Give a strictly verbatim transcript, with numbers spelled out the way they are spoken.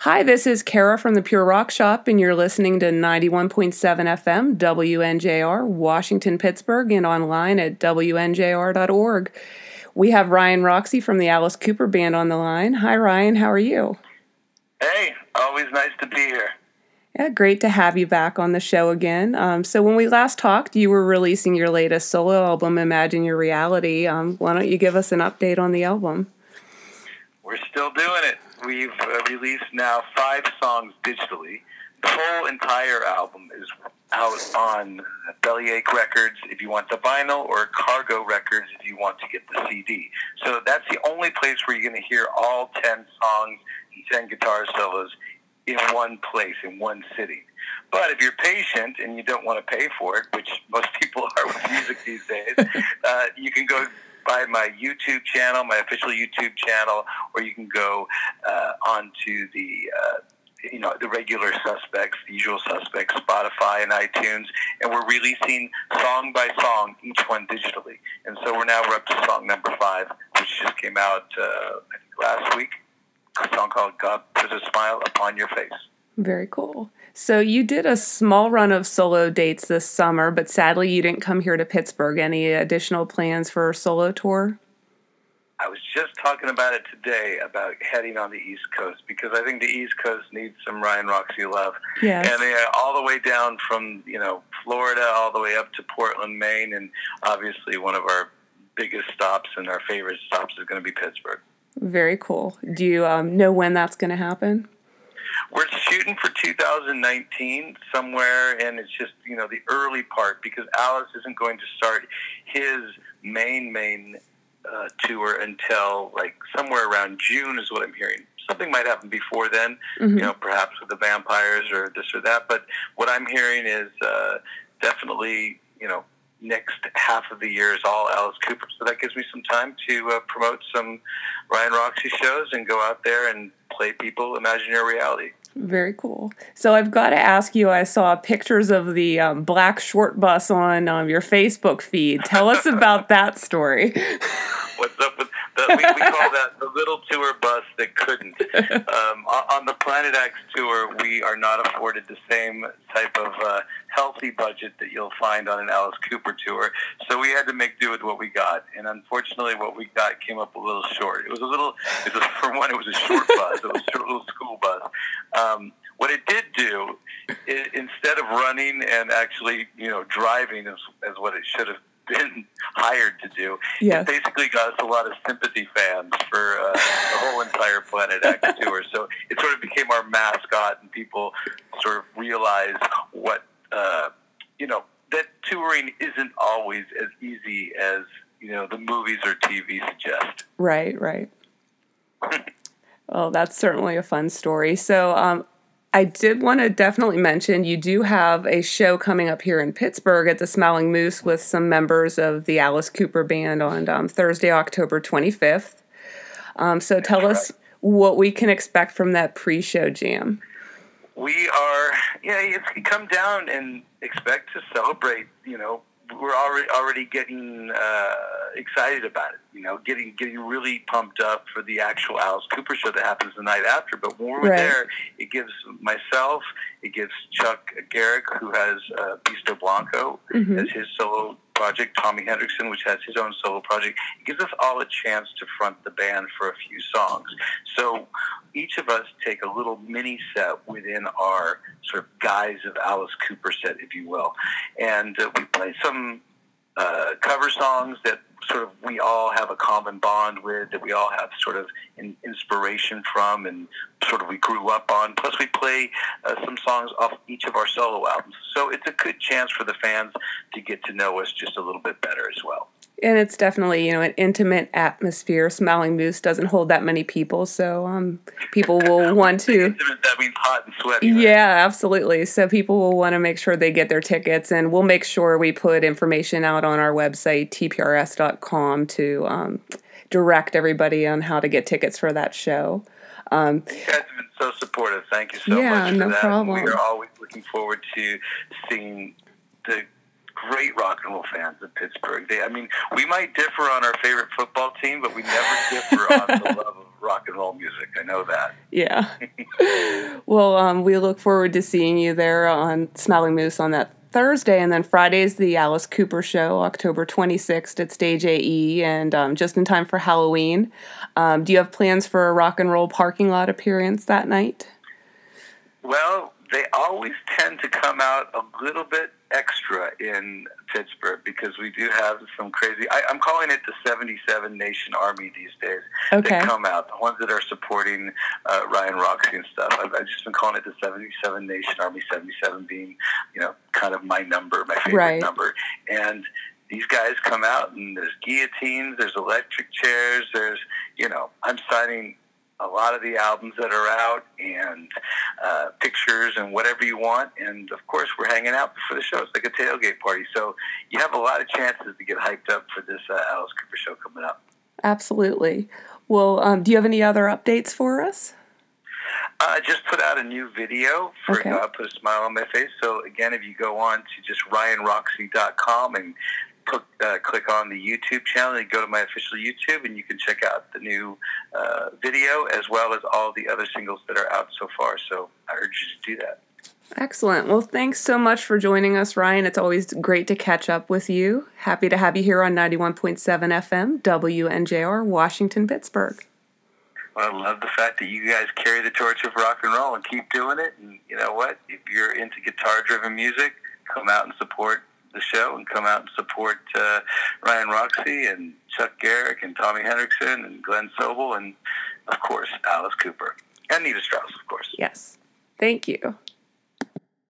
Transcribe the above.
Hi, this is Kara from the Pure Rock Shop, and you're listening to ninety-one point seven F M, W N J R, Washington, Pittsburgh, and online at W N J R dot org. We have Ryan Roxie from the Alice Cooper Band on the line. Hi, Ryan. How are you? Hey, always nice to be here. Yeah, great to have you back on the show again. Um, so when we last talked, you were releasing your latest solo album, Imagine Your Reality. Um, why don't you give us an update on the album? We're still doing it. We've uh, released now five songs digitally. The whole entire album is out on Bellyache Records if you want the vinyl, or Cargo Records if you want to get the C D. So that's the only place where you're going to hear all ten songs and ten guitar solos in one place, in one sitting. But if you're patient and you don't want to pay for it, which most people are with music these days, uh, you can go by my YouTube channel, my official YouTube channel, or you can go uh, onto the, uh, you know, the regular suspects, the usual suspects, Spotify and iTunes, and we're releasing song by song, each one digitally. And so we're now we're up to song number five, which just came out uh, I think last week. A song called God Puts a Smile Upon Your Face. Very cool. So you did a small run of solo dates this summer, but sadly you didn't come here to Pittsburgh. Any additional plans for a solo tour? I was just talking about it today, about heading on the East Coast, because I think the East Coast needs some Ryan Roxie love. Yes. And uh, all the way down from, you know, Florida all the way up to Portland, Maine, and obviously one of our biggest stops and our favorite stops is going to be Pittsburgh. Very cool. Do you um, know when that's going to happen? We're shooting for two thousand nineteen somewhere, and it's just, you know, the early part, because Alice isn't going to start his main, main uh, tour until, like, somewhere around June is what I'm hearing. Something might happen before then, mm-hmm. you know, perhaps with the Vampires or this or that, but what I'm hearing is uh, definitely, you know, next half of the year is all Alice Cooper. So that gives me some time to uh, promote some Ryan Roxie shows and go out there and play people Imagine Your Reality. Very cool. So I've got to ask you, I saw pictures of the um, black short bus on um, your Facebook feed. Tell us about that story. What's up with the, we, we call that the little tour bus that couldn't. Um, on the Planet X tour, we are not afforded the same type of uh, healthy budget that you'll find on an Alice Cooper tour, so we had to make do with what we got. And unfortunately, what we got came up a little short. It was a little, it was, for one, it was a short bus. It was a little school bus. Um, what it did do, it, instead of running and actually, you know, driving as, as what it should have been hired to do, yes. It basically got us a lot of sympathy fans for uh, the whole entire Planet X tour. So it sort of became our mascot, and people sort of realized what, uh, you know, that touring isn't always as easy as, you know, the movies or T V suggest. Right, right. Well, that's certainly a fun story. So um, I did want to definitely mention you do have a show coming up here in Pittsburgh at the Smiling Moose with some members of the Alice Cooper Band on um, Thursday, October twenty-fifth. Um, so tell That's us right. what we can expect from that pre-show jam. We are, yeah, it's come down and expect to celebrate, you know, we're already already getting uh, excited about it, you know, getting getting really pumped up for the actual Alice Cooper show that happens the night after. But when we're right. there, it gives myself, it gives Chuck Garrick, who has uh, Bisto Blanco mm-hmm. as his solo project, Tommy Hendrickson, which has his own solo project. It gives us all a chance to front the band for a few songs. So each of us take a little mini set within our sort of guise of Alice Cooper set, if you will. And uh, we play some uh, cover songs that sort of we all have a common bond with, that we all have sort of an inspiration from and sort of we grew up on. Plus we play uh, some songs off each of our solo albums. So it's a good chance for the fans to get to know us just a little bit better as well. And it's definitely, you know, an intimate atmosphere. Smiling Moose doesn't hold that many people, so um, people will want to... Intimate, that means hot and sweaty, right? Yeah, absolutely. So people will want to make sure they get their tickets, and we'll make sure we put information out on our website, T P R S dot com, to um, direct everybody on how to get tickets for that show. Um, you guys have been so supportive. Thank you so yeah, much for no that. problem. We are always looking forward to seeing the great rock and roll fans of Pittsburgh. They, I mean, we might differ on our favorite football team, but we never differ on the love of rock and roll music. I know that. Yeah. Well, um, we look forward to seeing you there on Smiling Moose on that Thursday, and then Friday's the Alice Cooper Show, October twenty-sixth at Stage A E, and um, just in time for Halloween. Um, do you have plans for a rock and roll parking lot appearance that night? Well, they always tend to come out a little bit extra in Pittsburgh because we do have some crazy, I, I'm calling it the seventy-seven Nation Army these days. Okay. They come out, the ones that are supporting uh, Ryan Roxie and stuff. I've, I've just been calling it the seventy-seven Nation Army, seventy-seven being, you know, kind of my number, my favorite Right. number. And these guys come out and there's guillotines, there's electric chairs, there's, you know, I'm signing a lot of the albums that are out and uh, pictures and whatever you want. And, of course, we're hanging out before the show. It's like a tailgate party. So you have a lot of chances to get hyped up for this uh, Alice Cooper show coming up. Absolutely. Well, um, do you have any other updates for us? I uh, just put out a new video for Okay. God Put a Smile on My Face. So, again, if you go on to just ryan roxie dot com and Put, uh, click on the YouTube channel and go to my official YouTube, and you can check out the new uh, video as well as all the other singles that are out so far. So I urge you to do that. Excellent. Well, thanks so much for joining us, Ryan. It's always great to catch up with you. Happy to have you here on ninety-one point seven F M, W N J R, Washington, Pittsburgh. Well, I love the fact that you guys carry the torch of rock and roll and keep doing it. And you know what? If you're into guitar-driven music, come out and support the show and come out and support uh, Ryan Roxie and Chuck Garrick and Tommy Hendrickson and Glenn Sobel and, of course, Alice Cooper and Nita Strauss, of course. Yes. Thank you.